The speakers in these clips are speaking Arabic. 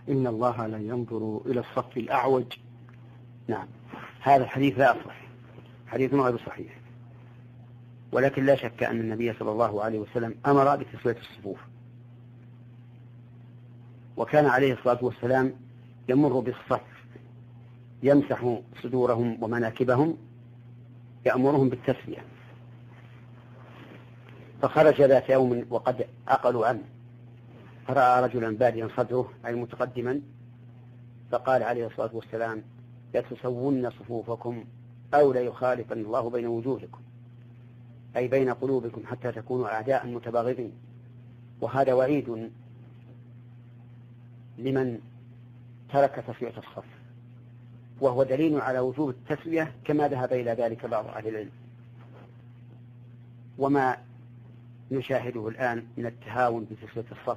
إن الله لا ينظر إلى الصف الأعوج. نعم، هذا الحديث لا أصح، حديث غير صحيح، ولكن لا شك أن النبي صلى الله عليه وسلم أمر بتسوية الصفوف، وكان عليه الصلاة والسلام يمر بالصف يمسح صدورهم ومناكبهم، يأمرهم بالتسوية. فخرج ذات يوم وقد عقلوا عنه، فرأى رجلا باديا صدره أي متقدما، فقال عليه الصلاة والسلام: لتسون صفوفكم أو ليخالفن الله بين وجوهكم، أي بين قلوبكم حتى تكونوا أعداء متباغضين. وهذا وعيد لمن ترك تسوية الصف، وهو دليل على وجوب التسوية كما ذهب إلى ذلك بعض أهل العلم. وما نشاهده الآن من التهاون بتسوية الصف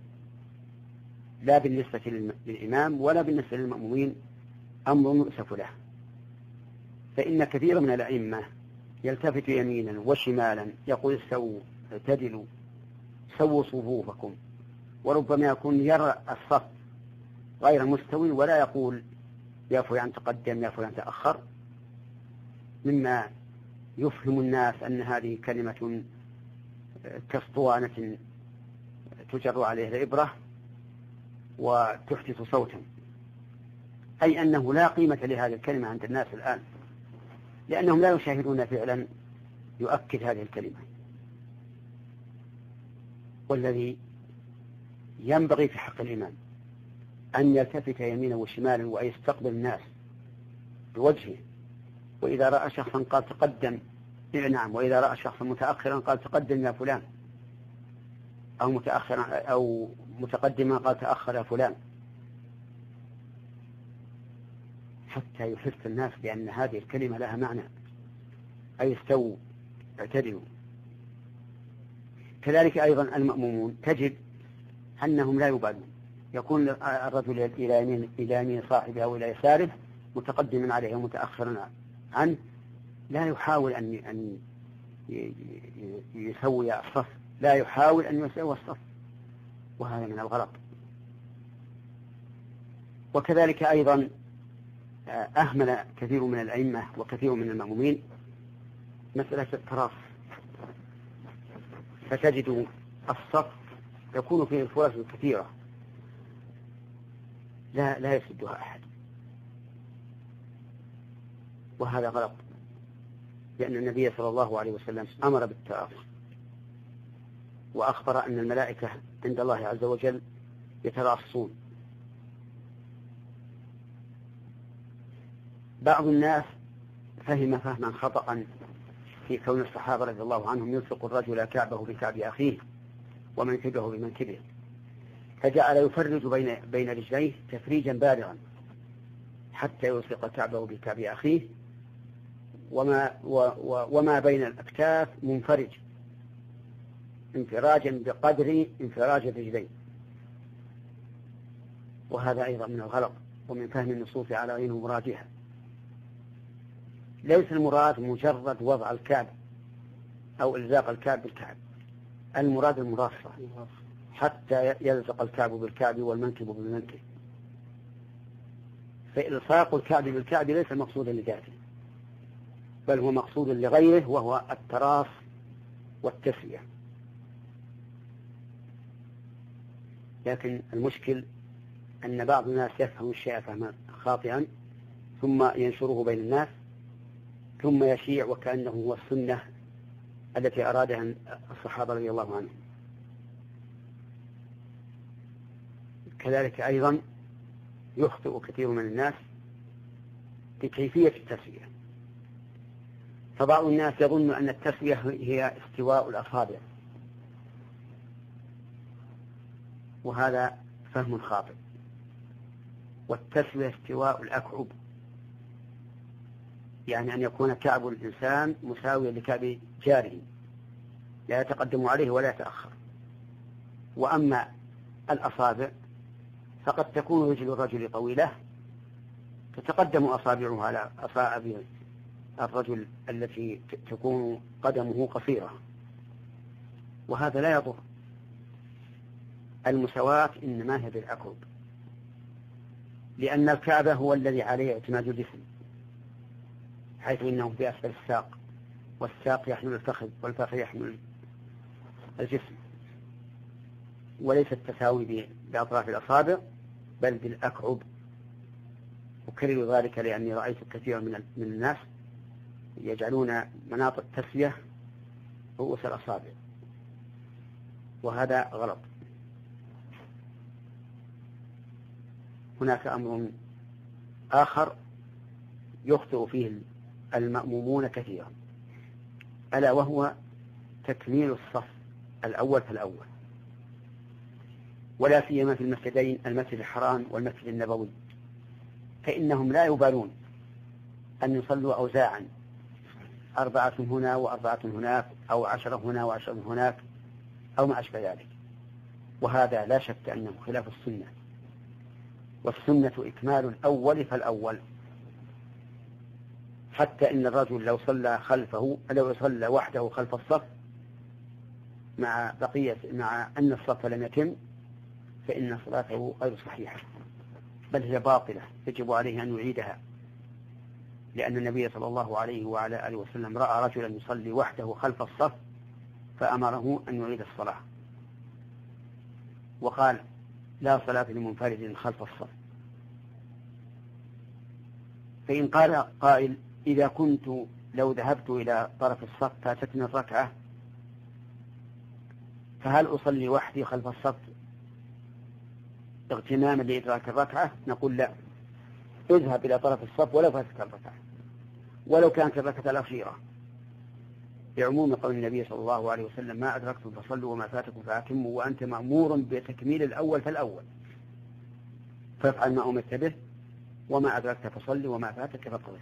لا بالنسبة للإمام ولا بالنسبة للمأمومين أمر يؤسف له، فإن كثير من الأئمة يلتفت يمينا وشمالا يقول: استووا، اعتدلوا، سووا صفوفكم، وربما يكون يرى الصف غير مستوي ولا يقول يا فلان تقدم يا فلان تأخر، مما يفهم الناس أن هذه كلمة كاسطوانة تجر عليها الإبرة وتحدث صوتا، أي أنه لا قيمة لهذه الكلمة عند الناس الآن، لأنهم لا يشاهدون فعلا يؤكد هذه الكلمة. والذي ينبغي في حق الإمام أن يلتفت يمينا وشمالا ويستقبل الناس بوجهه، وإذا رأى شخصا قال تقدم نعم، وإذا رأى شخصا متأخرا قال تقدم يا فلان، أو متأخرا أو متقدما قال تأخر يا فلان، حتى يحس الناس بأن هذه الكلمة لها معنى، أي استووا اعتدلوا. كذلك أيضا المأمومون تجد أنهم لا يبالون، يكون الرجل إلى يمين صاحبه أو إلى يساره متقدما عليه ومتأخرا عنه، لا يحاول أن يسوي الصف، لا يحاول أن يسوي الصف، وهذا من الغلط. وكذلك أيضا أهمل كثير من الأئمة وكثير من المأمومين مسألة التراص، فتجد الصف يكون فيه الفرص كثيرة لا يسدها أحد، وهذا غلط، لأن النبي صلى الله عليه وسلم أمر بالتراص، وأخبر أن الملائكة عند الله عز وجل يتراصون. بعض الناس فهم فهما خطأ في كون الصحابة رضي الله عنهم يلصق الرجل كعبه بكعب أخيه ومنكبه بمنكبه، فجعل يفرج بين رجليه تفريجا بالغا حتى يلصق كعبه بكعب أخيه، وما بين الأكتاف منفرج انفراجا بقدر انفراج الرجلين، وهذا أيضا من الغلط ومن فهم النصوص على غير مرادها. ليس المراد مجرد وضع الكعب أو إلزاق الكعب بالكعب، المراد المراصة حتى يلزق الكعب بالكعب والمنكب بالمنكب، فإلصاق الكعب بالكعب ليس مقصودا لذاته، بل هو مقصود لغيره، وهو التراص والتسوية. لكن المشكل أن بعض الناس يفهم الشيء فهما خاطئا ثم ينشره بين الناس ثم يشيع وكأنه هو السنة التي أرادها الصحابة رضي الله عنهم. كذلك أيضا يخطئ كثير من الناس في كيفية التسوية، فبعض الناس يظن أن التسوية هي استواء الأصابع، وهذا فهم خاطئ، والتسوية استواء الأكعب، يعني أن يكون كعب الإنسان مساويا لكعب جاره لا يتقدم عليه ولا يتأخر. وأما الأصابع فقد تكون رجل الرجل طويلة تتقدم أصابعه على أصابع الرجل التي تكون قدمه قصيرة، وهذا لا يضر. المساواة إنما هي بالأكعب، لأن الكعبة هو الذي عليه اعتماد الجسم، حيث إنه في أسفل الساق، والساق يحمل الفخذ والفخذ يحمل الجسم، وليس التساوي بأطراف الأصابع بل بالأكعب. أكرر ذلك لأني رأيت كثيرا من الناس يجعلون مناط التسوية رؤوس الأصابع، وهذا غلط. هناك أمر آخر يخطئ فيه المأمومون كثيرا، ألا وهو تكميل الصف الأول فالأول، ولا سيما في المسجدين، المسجد الحرام والمسجد النبوي، فإنهم لا يبالون أن يصلوا أوزاعا 4 هنا و4 هناك، أو 10 هنا و10 هناك، أو ما أشبه ذلك، وهذا لا شك أنه خلاف السنة، والسنة إكمال الأول فالأول. حتى إن الرجل لو صلى وحده خلف الصف مع أن الصف لم يتم، فإن صلاته غير صحيحة، بل هي باطلة، يجب عليه أن يعيدها، لأن النبي صلى الله عليه وعلى آله وسلم رأى رجلا يصلي وحده خلف الصف فأمره أن يعيد الصلاة، وقال: لا صلاة لمنفرد خلف الصف. فإن قال قائل: إذا كنت لو ذهبت إلى طرف الصف فاتتني الركعة، فهل أصلي وحدي خلف الصف اغتناما لإدراك الركعة؟ نقول: لا، اذهب إلى طرف الصف ولو فاتك الركعة، ولو كانت الركعة الأخيرة، بعموم قول النبي صلى الله عليه وسلم: ما أدركتم فصلوا وما فاتكم فأتموا، وأنت مأمور بتكميل الأول فالأول، فافعل ما أمرت به، وما أدركت فصل وما فاتك فقضه.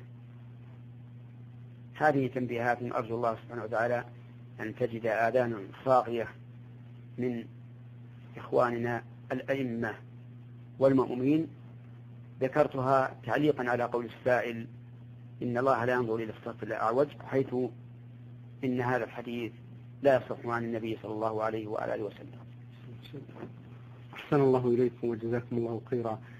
هذه تنبيهات أرجو الله سبحانه وتعالى أن تجد آذان صاغية من إخواننا الأئمة والمؤمنين، ذكرتها تعليقا على قول السائل: إن الله لا ينظر إلى الصف الأعوج، حيث إن هذا الحديث لا يصح عن النبي صلى الله عليه وآله وسلم. أحسن الله إليكم وجزاكم الله خيرا.